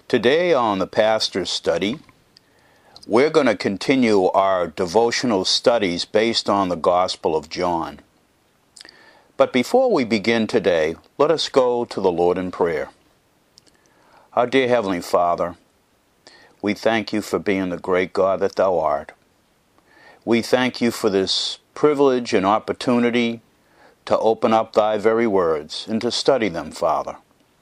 Today on the Pastor's Study, we're going to continue our devotional studies based on the Gospel of John. But before we begin today, let us go to the Lord in prayer. Our dear Heavenly Father, we thank you for being the great God that thou art. We thank you for this privilege and opportunity to open up thy very words and to study them, Father.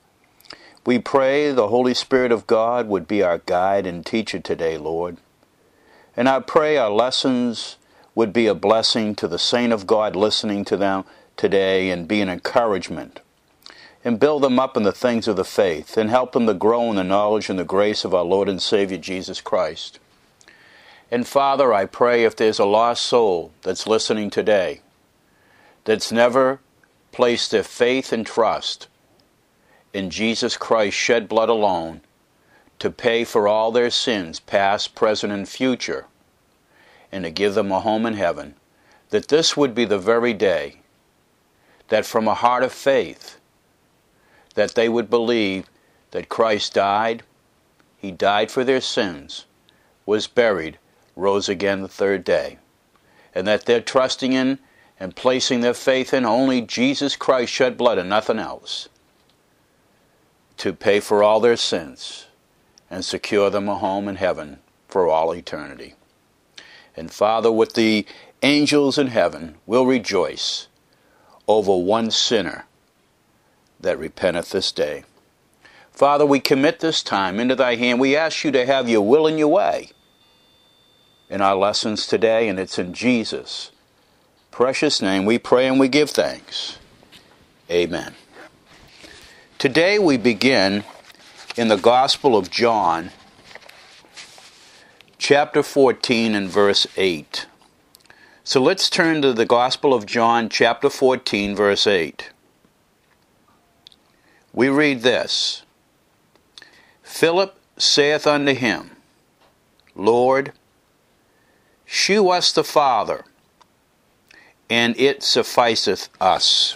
We pray the Holy Spirit of God would be our guide and teacher today, Lord. And I pray our lessons would be a blessing to the saint of God listening to them today and be an encouragement. And build them up in the things of the faith and help them to grow in the knowledge and the grace of our Lord and Savior Jesus Christ. And Father, I pray if there's a lost soul that's listening today, that's never placed their faith and trust in Jesus Christ's shed blood alone to pay for all their sins, past, present, and future, and to give them a home in heaven, that this would be the very day that from a heart of faith, that they would believe that Christ died, He died for their sins, was buried, rose again the third day, and that they're trusting in and placing their faith in only Jesus Christ shed blood and nothing else, to pay for all their sins and secure them a home in heaven for all eternity. And Father, with the angels in heaven, will rejoice over one sinner that repenteth this day. Father, we commit this time into thy hand. We ask you to have your will and your way in our lessons today, and it's in Jesus' precious name we pray and we give thanks. Amen. Today we begin in the Gospel of John, chapter 14 and verse 8. So let's turn to the Gospel of John, chapter 14, verse 8. We read this: Philip saith unto him, Lord, shew us the Father, and it sufficeth us.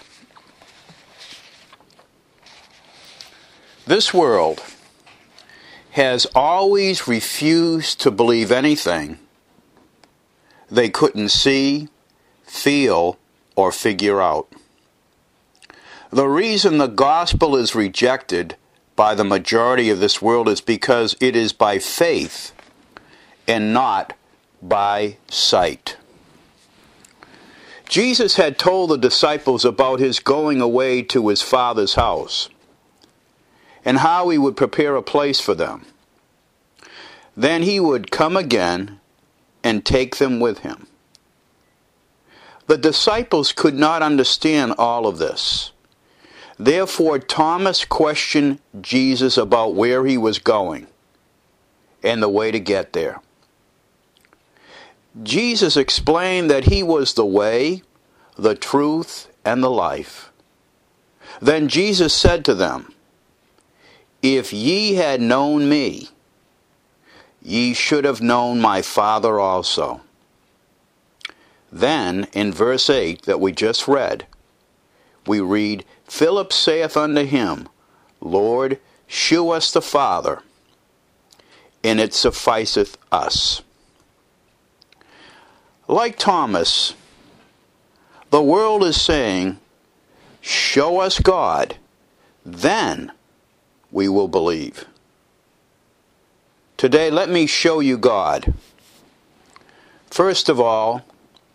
This world has always refused to believe anything they couldn't see, feel, or figure out. The reason the gospel is rejected by the majority of this world is because it is by faith and not by sight. Jesus had told the disciples about his going away to his Father's house and how he would prepare a place for them. Then he would come again and take them with him. The disciples could not understand all of this. Therefore, Thomas questioned Jesus about where he was going and the way to get there. Jesus explained that he was the way, the truth, and the life. Then Jesus said to them, If ye had known me, ye should have known my Father also. Then, in verse 8 that we just read, we read, Philip saith unto him, Lord, shew us the Father, and it sufficeth us. Like Thomas, the world is saying, show us God, then we will believe. Today, let me show you God. First of all,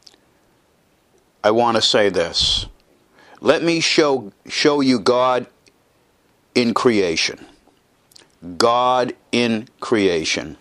I want to say this. Let me show you God in creation. God in creation.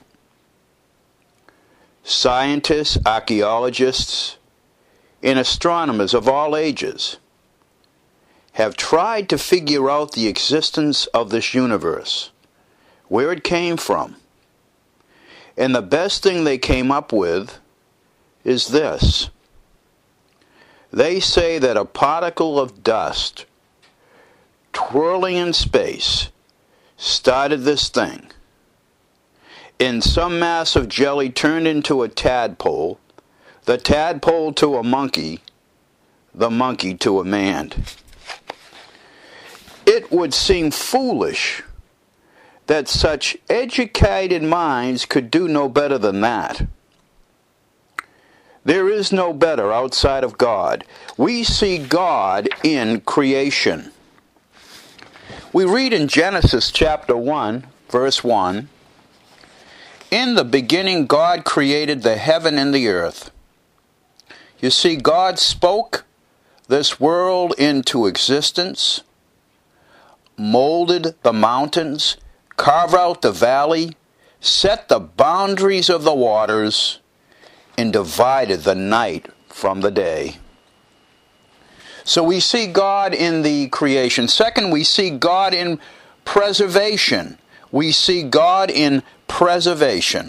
Scientists, archaeologists, and astronomers of all ages have tried to figure out the existence of this universe, where it came from. And the best thing they came up with is this. They say that a particle of dust twirling in space started this thing. And some mass of jelly turned into a tadpole, the tadpole to a monkey, the monkey to a man. It would seem foolish that such educated minds could do no better than that. There is no better outside of God. We see God in creation. We read in Genesis chapter 1, verse 1, "In the beginning God created the heaven and the earth." You see, God spoke this world into existence, molded the mountains, carved out the valley, set the boundaries of the waters, and divided the night from the day. So we see God in the creation. Second, we see God in preservation. We see God in preservation.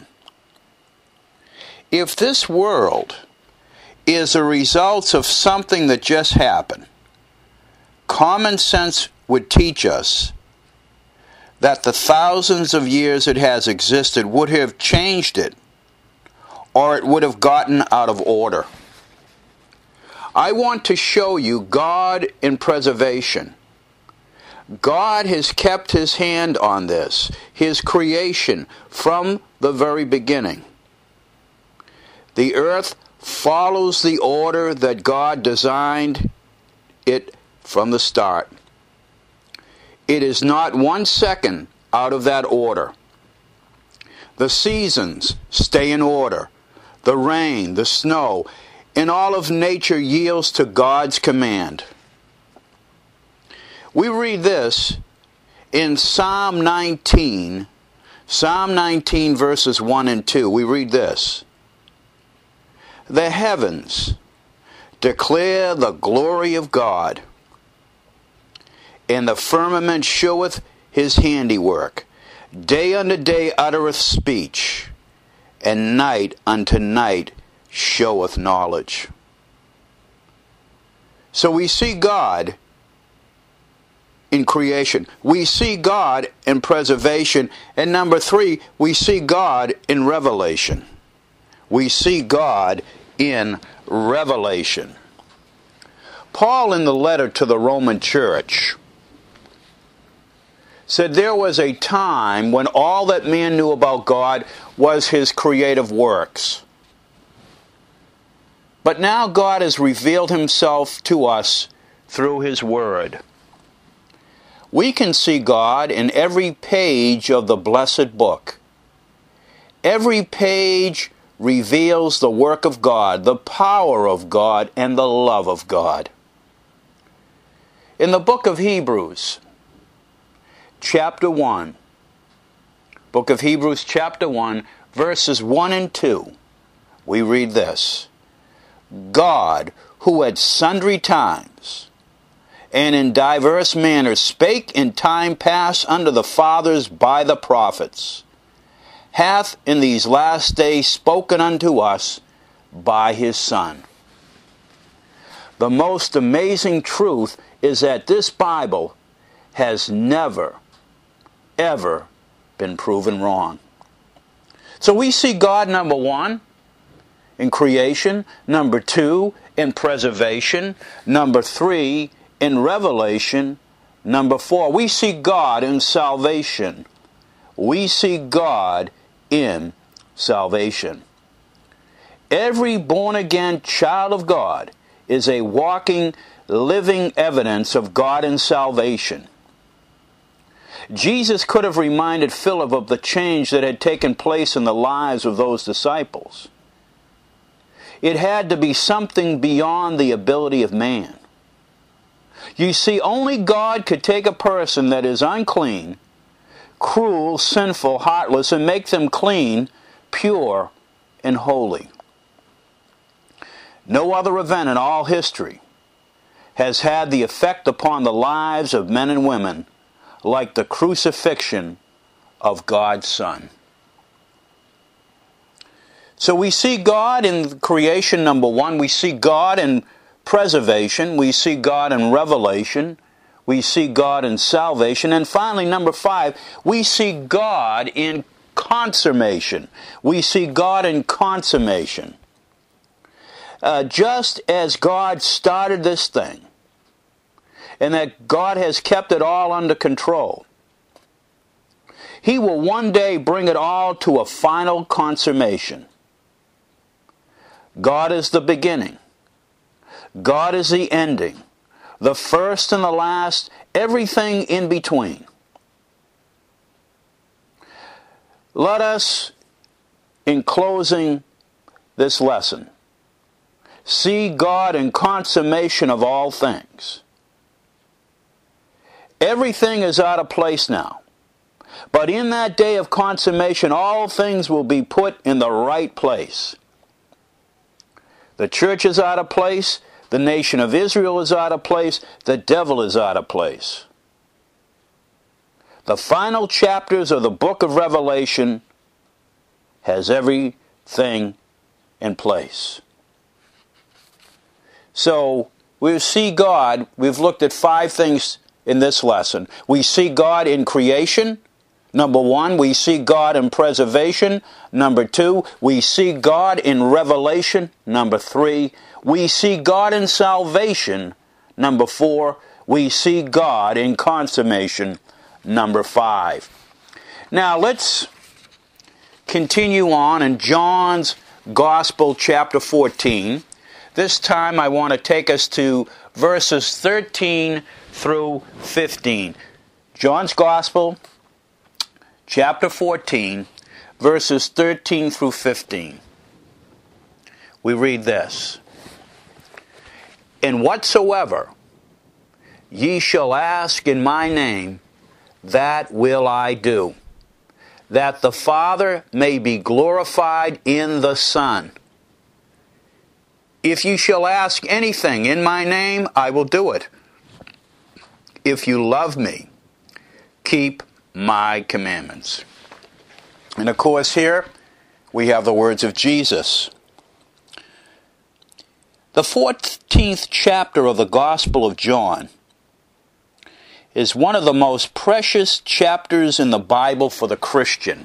If this world is a result of something that just happened, common sense would teach us that the thousands of years it has existed would have changed it, or it would have gotten out of order. I want to show you God in preservation. God has kept His hand on this, His creation, from the very beginning. The earth follows the order that God designed it from the start. It is not 1 second out of that order. The seasons stay in order. The rain, the snow, and all of nature yields to God's command. We read this in Psalm 19, verses 1 and 2. We read this: "The heavens declare the glory of God, and the firmament showeth His handiwork. Day unto day uttereth speech, and night unto night showeth knowledge." So we see God in creation. We see God in preservation. And number 3, we see God in revelation. We see God in revelation. Paul, in the letter to the Roman church, said there was a time when all that man knew about God was His creative works. But now God has revealed Himself to us through His Word. We can see God in every page of the blessed book. Every page reveals the work of God, the power of God, and the love of God. In the book of Hebrews, chapter 1, book of Hebrews chapter 1, verses 1 and 2, we read this: "God, who at sundry times and in diverse manners spake in time past unto the fathers by the prophets, hath in these last days spoken unto us by His Son." The most amazing truth is that this Bible has never, ever been proven wrong. So we see God, number 1, in creation, number 2, in preservation, number 3, in revelation, number 4, we see God in salvation. We see God in salvation. Every born-again child of God is a walking, living evidence of God in salvation. Jesus could have reminded Philip of the change that had taken place in the lives of those disciples. It had to be something beyond the ability of man. You see, only God could take a person that is unclean, cruel, sinful, heartless, and make them clean, pure, and holy. No other event in all history has had the effect upon the lives of men and women like the crucifixion of God's Son. So we see God in creation, number 1. We see God in preservation. We see God in revelation. We see God in salvation. And finally, number 5, we see God in consummation. We see God in consummation. Just as God started this thing, and that God has kept it all under control, He will one day bring it all to a final consummation. God is the beginning. God is the ending, the first and the last, everything in between. Let us, in closing this lesson, see God in consummation of all things. Everything is out of place now. But in that day of consummation, all things will be put in the right place. The church is out of place. The nation of Israel is out of place. The devil is out of place. The final chapters of the book of Revelation has everything in place. So, we see God. We've looked at 5 things in this lesson. We see God in creation. Number 1, we see God in preservation. Number 2, we see God in revelation. Number 3, we see God in salvation. Number 4, we see God in consummation. Number 5. Now let's continue on in John's Gospel, chapter 14. This time I want to take us to verses 13 through 15. John's Gospel, chapter 14, verses 13 through 15. We read this. And whatsoever ye shall ask in my name, that will I do, that the Father may be glorified in the Son. If you shall ask anything in my name, I will do it. If you love me, keep my commandments. And of course here we have the words of Jesus. The 14th chapter of the Gospel of John is one of the most precious chapters in the Bible for the Christian.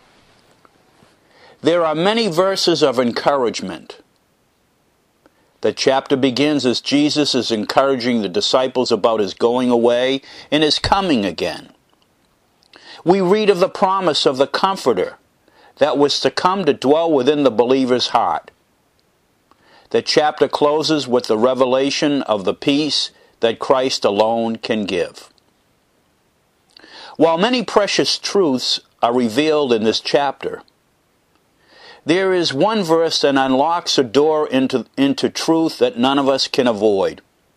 There are many verses of encouragement. The chapter begins as Jesus is encouraging the disciples about his going away and his coming again. We read of the promise of the Comforter that was to come to dwell within the believer's heart. The chapter closes with the revelation of the peace that Christ alone can give. While many precious truths are revealed in this chapter, there is one verse that unlocks a door into truth that none of us can avoid.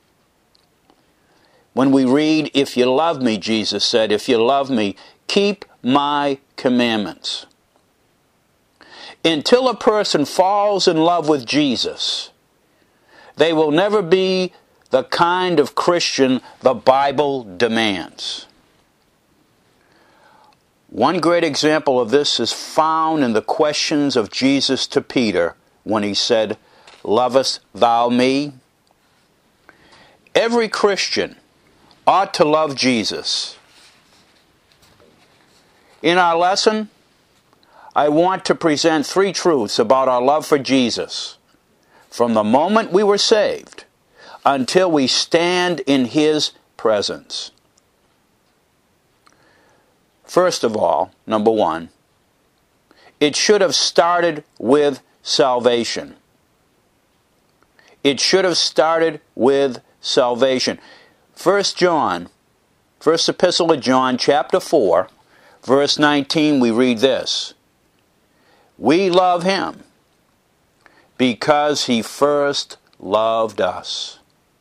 When we read, if you love me, Jesus said, if you love me, keep my commandments. Until a person falls in love with Jesus, they will never be the kind of Christian the Bible demands. One great example of this is found in the questions of Jesus to Peter when he said, lovest thou me? Every Christian ought to love Jesus. In our lesson, I want to present 3 truths about our love for Jesus from the moment we were saved until we stand in his presence. First of all, number 1, it should have started with salvation. It should have started with salvation. First Epistle of John, chapter 4, verse 19, we read this. We love him because he first loved us.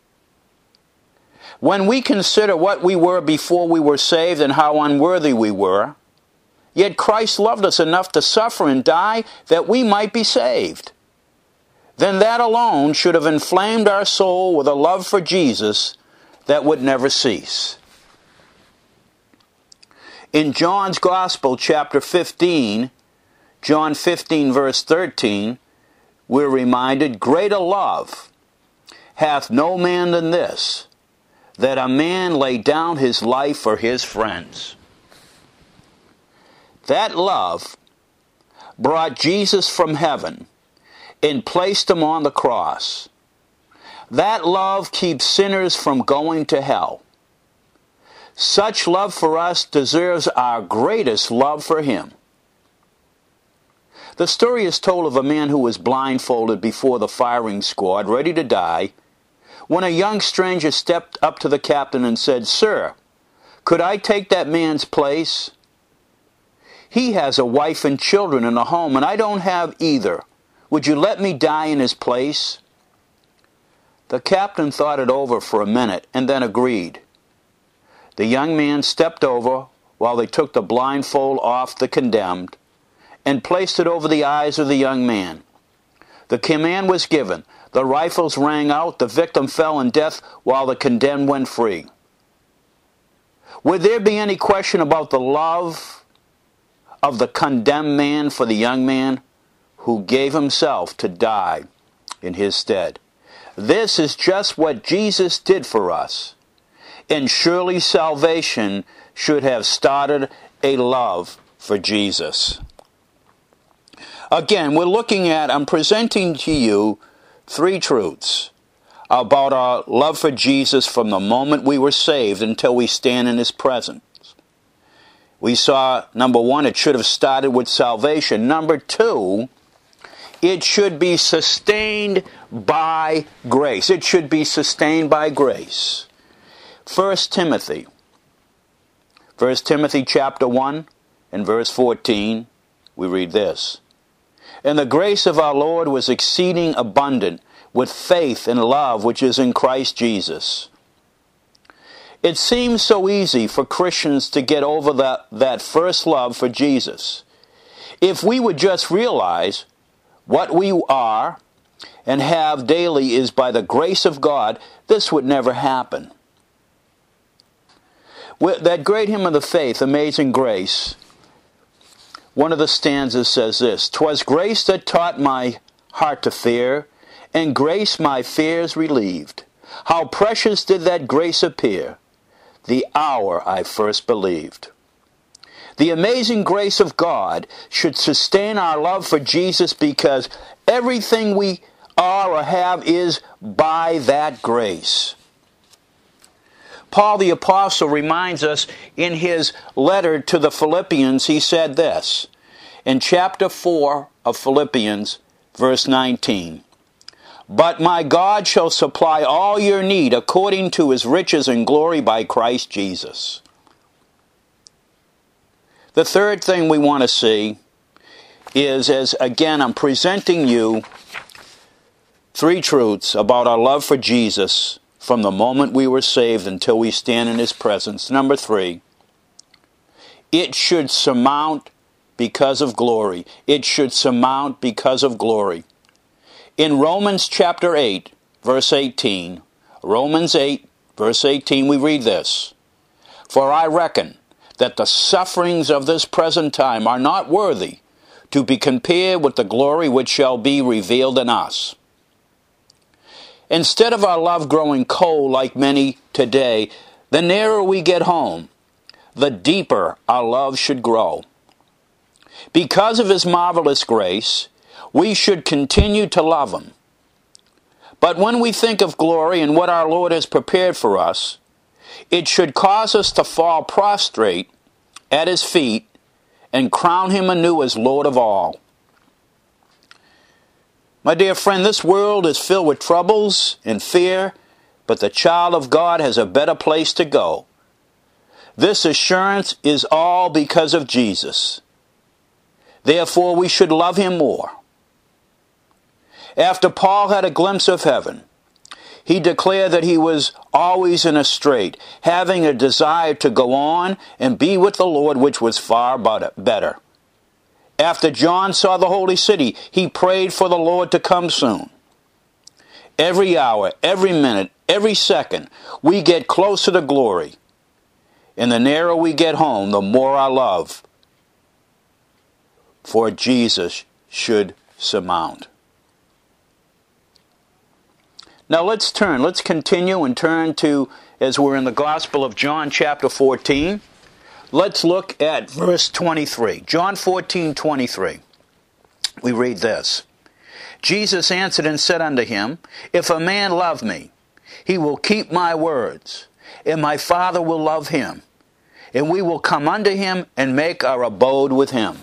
When we consider what we were before we were saved and how unworthy we were, yet Christ loved us enough to suffer and die that we might be saved, then that alone should have inflamed our soul with a love for Jesus that would never cease. In John's Gospel, chapter 15, John 15, verse 13, we're reminded, greater love hath no man than this, that a man lay down his life for his friends. That love brought Jesus from heaven and placed him on the cross. That love keeps sinners from going to hell. Such love for us deserves our greatest love for him. The story is told of a man who was blindfolded before the firing squad, ready to die, when a young stranger stepped up to the captain and said, "Sir, could I take that man's place? He has a wife and children and a home, and I don't have either. Would you let me die in his place?" The captain thought it over for a minute and then agreed. The young man stepped over while they took the blindfold off the condemned and placed it over the eyes of the young man. The command was given. The rifles rang out. The victim fell in death while the condemned went free. Would there be any question about the love of the condemned man for the young man who gave himself to die in his stead? This is just what Jesus did for us. And surely salvation should have started a love for Jesus. Again, I'm presenting to you three truths about our love for Jesus from the moment we were saved until we stand in his presence. We saw, number one, it should have started with salvation. Number two, it should be sustained by grace. It should be sustained by grace. 1 Timothy chapter 1 and verse 14, we read this. "And the grace of our Lord was exceeding abundant with faith and love which is in Christ Jesus." It seems so easy for Christians to get over that first love for Jesus. If we would just realize what we are and have daily is by the grace of God, this would never happen. That great hymn of the faith, Amazing Grace, one of the stanzas says this: "'Twas grace that taught my heart to fear, and grace my fears relieved. How precious did that grace appear, the hour I first believed." The amazing grace of God should sustain our love for Jesus because everything we are or have is by that grace. Paul the Apostle reminds us in his letter to the Philippians, he said this, in chapter 4 of Philippians, verse 19, "But my God shall supply all your need according to his riches and glory by Christ Jesus." The third thing we want to see is, as again I'm presenting you three truths about our love for Jesus from the moment we were saved until we stand in his presence. Number three, it should surmount because of glory. It should surmount because of glory. In Romans chapter 8, verse 18, Romans 8, verse 18, we read this, "For I reckon that the sufferings of this present time are not worthy to be compared with the glory which shall be revealed in us." Instead of our love growing cold like many today, the nearer we get home, the deeper our love should grow. Because of his marvelous grace, we should continue to love him. But when we think of glory and what our Lord has prepared for us, it should cause us to fall prostrate at his feet and crown him anew as Lord of all. My dear friend, this world is filled with troubles and fear, but the child of God has a better place to go. This assurance is all because of Jesus. Therefore, we should love him more. After Paul had a glimpse of heaven, he declared that he was always in a strait, having a desire to go on and be with the Lord, which was far better. After John saw the holy city, he prayed for the Lord to come soon. Every hour, every minute, every second, we get closer to glory. And the nearer we get home, the more our love for Jesus should surmount. Now let's continue and turn to, as we're in the Gospel of John chapter 14, let's look at verse 23. John 14:23. We read this. "Jesus answered and said unto him, If a man love me, he will keep my words, and my Father will love him, and we will come unto him and make our abode with him.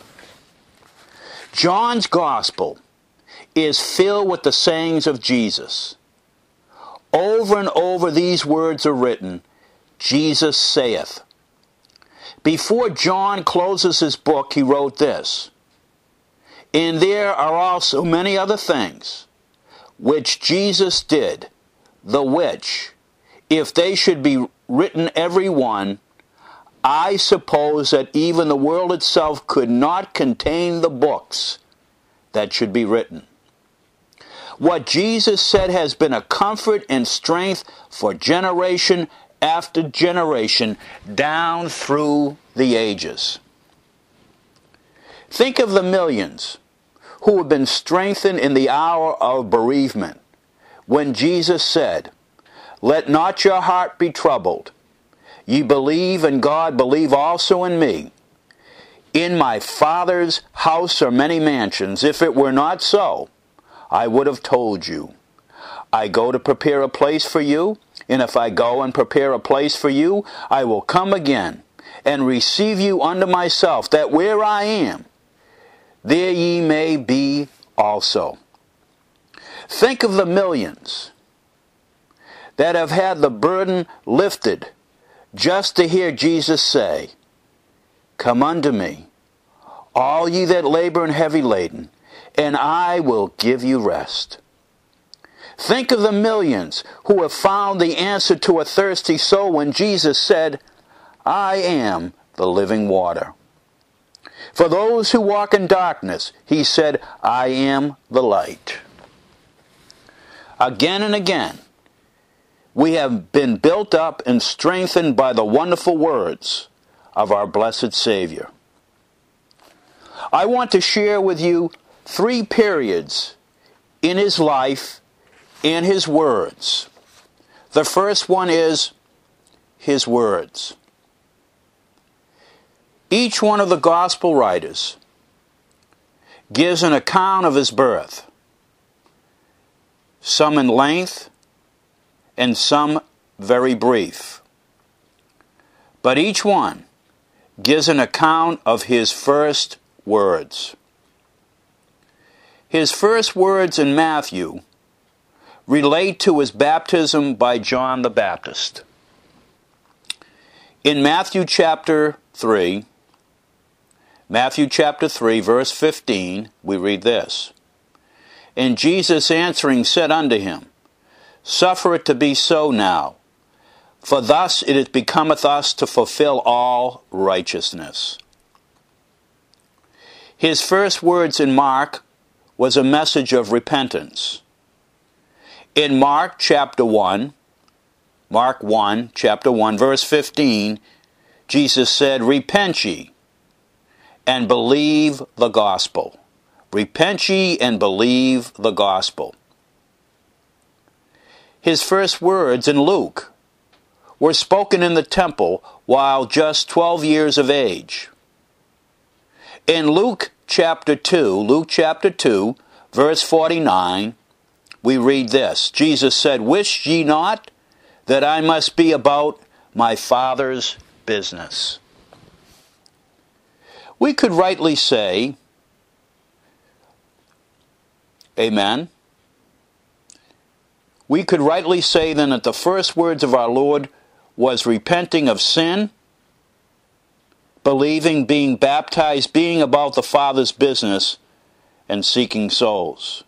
John's gospel is filled with the sayings of Jesus. Over and over these words are written, Jesus saith. Before John closes his book, he wrote this, and there are also many other things which Jesus did, the which, if they should be written every one, I suppose that even the world itself could not contain the books that should be written. What Jesus said has been a comfort and strength for generation after generation down through the ages. Think of the millions who have been strengthened in the hour of bereavement when Jesus said, let not your heart be troubled. Ye believe in God, believe also in me. In my Father's house are many mansions. If it were not so, I would have told you. I go to prepare a place for you, and if I go and prepare a place for you, I will come again and receive you unto myself, that where I am, there ye may be also. Think of the millions that have had the burden lifted just to hear Jesus say, come unto me, all ye that labor and heavy laden, and I will give you rest. Think of the millions who have found the answer to a thirsty soul when Jesus said, I am the living water. For those who walk in darkness, he said, I am the light. Again and again, we have been built up and strengthened by the wonderful words of our blessed Savior. I want to share with you 3 periods in his life and his words. The first one is his words. Each one of the gospel writers gives an account of his birth, some in length and some very brief. But each one gives an account of his first words. His first words in Matthew relate to his baptism by John the Baptist. In Matthew chapter 3, verse 15, we read this. And Jesus answering said unto him, suffer it to be so now, for thus it becometh us to fulfill all righteousness. His first words in Mark was a message of repentance. In Mark chapter 1, verse 15, Jesus said, repent ye and believe the gospel. Repent ye and believe the gospel. His first words in Luke were spoken in the temple while just 12 years of age. In Luke chapter 2, verse 49, we read this. Jesus said, wish ye not that I must be about my Father's business? We could rightly say, amen, we could rightly say then that the first words of our Lord was repenting of sin, believing, being baptized, being about the Father's business, and seeking souls.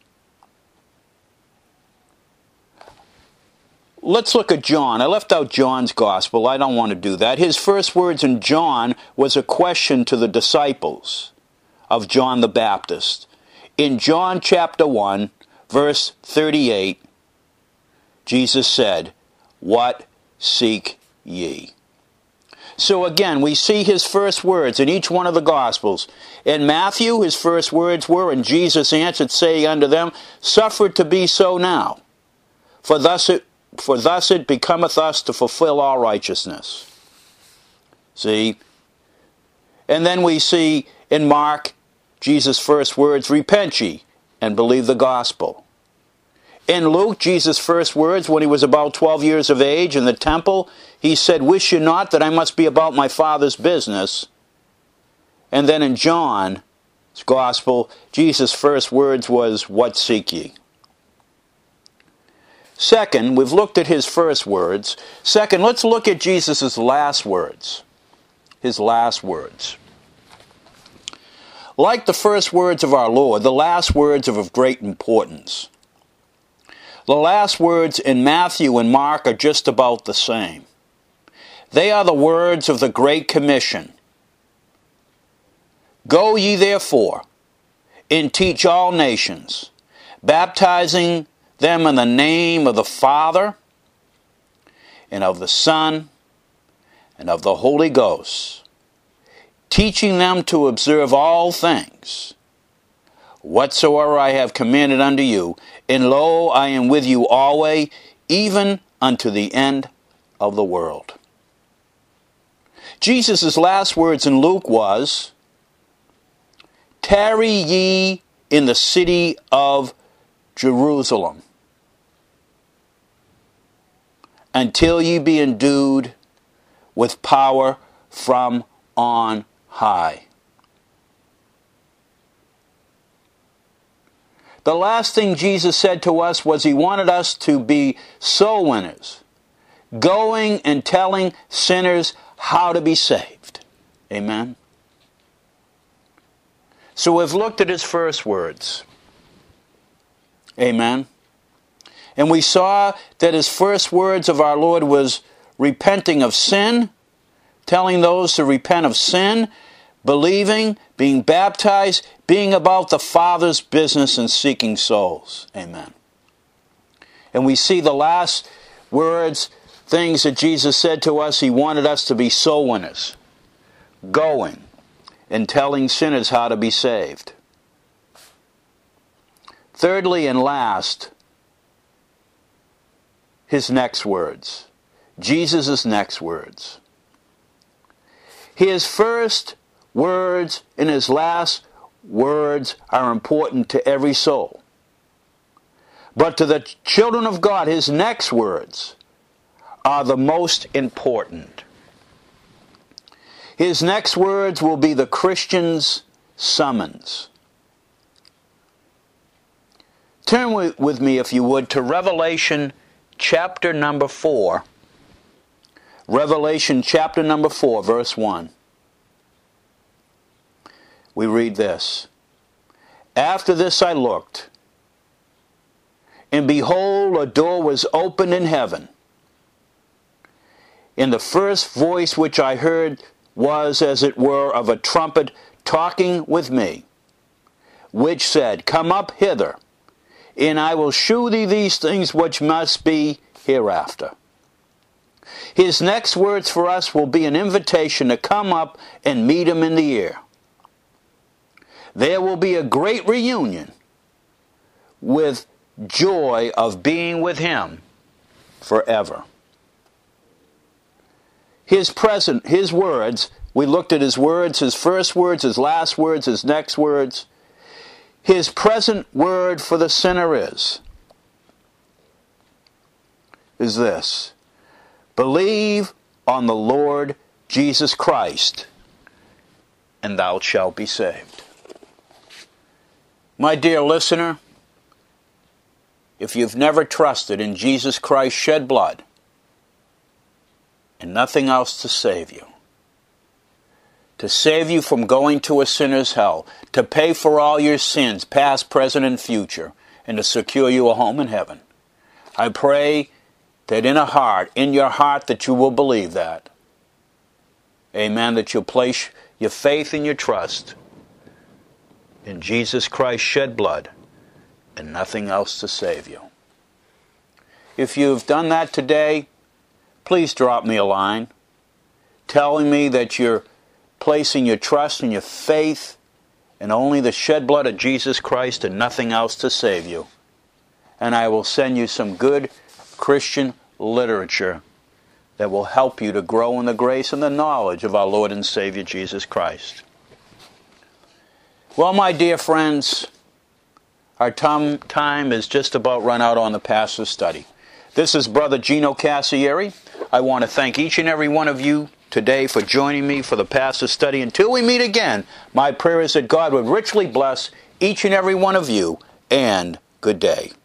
Let's look at John. I left out John's gospel. I don't want to do that. His first words in John was a question to the disciples of John the Baptist. In John chapter 1, verse 38, Jesus said, what seek ye? So again, we see his first words in each one of the Gospels. In Matthew, his first words were, and Jesus answered, saying unto them, suffer it to be so now, for thus it becometh us to fulfill all righteousness. See? And then we see in Mark, Jesus' first words, repent ye and believe the gospel. In Luke, Jesus' first words when he was about 12 years of age in the temple, he said, "Wish you not that I must be about my Father's business." And then in John's Gospel, Jesus' first words was, "What seek ye?" Second, we've looked at his first words. Second, let's look at Jesus' last words. His last words. Like the first words of our Lord, the last words are of great importance. The last words in Matthew and Mark are just about the same. They are the words of the Great Commission. "Go ye therefore, and teach all nations, baptizing them in the name of the Father, and of the Son, and of the Holy Ghost, teaching them to observe all things, whatsoever I have commanded unto you. And lo, I am with you always, even unto the end of the world." Jesus' last words in Luke was, "Tarry ye in the city of Jerusalem, until ye be endued with power from on high." The last thing Jesus said to us was he wanted us to be soul winners, going and telling sinners how to be saved. Amen? So we've looked at his first words. Amen? And we saw that his first words of our Lord was repenting of sin, telling those to repent of sin, believing, being baptized, being about the Father's business and seeking souls. Amen. And we see the last words, things that Jesus said to us, he wanted us to be soul winners, going and telling sinners how to be saved. Thirdly and last, his next words. Jesus' next words. His first words and his last words are important to every soul. But to the children of God, his next words are the most important. His next words will be the Christian's summons. Turn with me, if you would, to Revelation chapter number 4. Revelation chapter number 4, verse 1. We read this. "After this I looked, and behold, a door was opened in heaven. And the first voice which I heard was as it were of a trumpet talking with me, which said, Come up hither, and I will shew thee these things which must be hereafter." His next words for us will be an invitation to come up and meet him in the air. There will be a great reunion with joy of being with him forever. His words, we looked at his words, his first words, his last words, his next words. His present word for the sinner is this: believe on the Lord Jesus Christ, and thou shalt be saved. My dear listener, if you've never trusted in Jesus Christ's shed blood and nothing else to save you from going to a sinner's hell, to pay for all your sins, past, present, and future, and to secure you a home in heaven, I pray that in your heart that you will believe that. Amen, that you'll place your faith and your trust in Jesus Christ's shed blood and nothing else to save you. If you've done that today, please drop me a line telling me that you're placing your trust and your faith in only the shed blood of Jesus Christ and nothing else to save you. And I will send you some good Christian literature that will help you to grow in the grace and the knowledge of our Lord and Savior Jesus Christ. Well, my dear friends, Our time is just about run out on the pastor's study. This is Brother Gino Cassieri. I want to thank each and every one of you today for joining me for the pastor's study. Until we meet again, my prayer is that God would richly bless each and every one of you, and good day.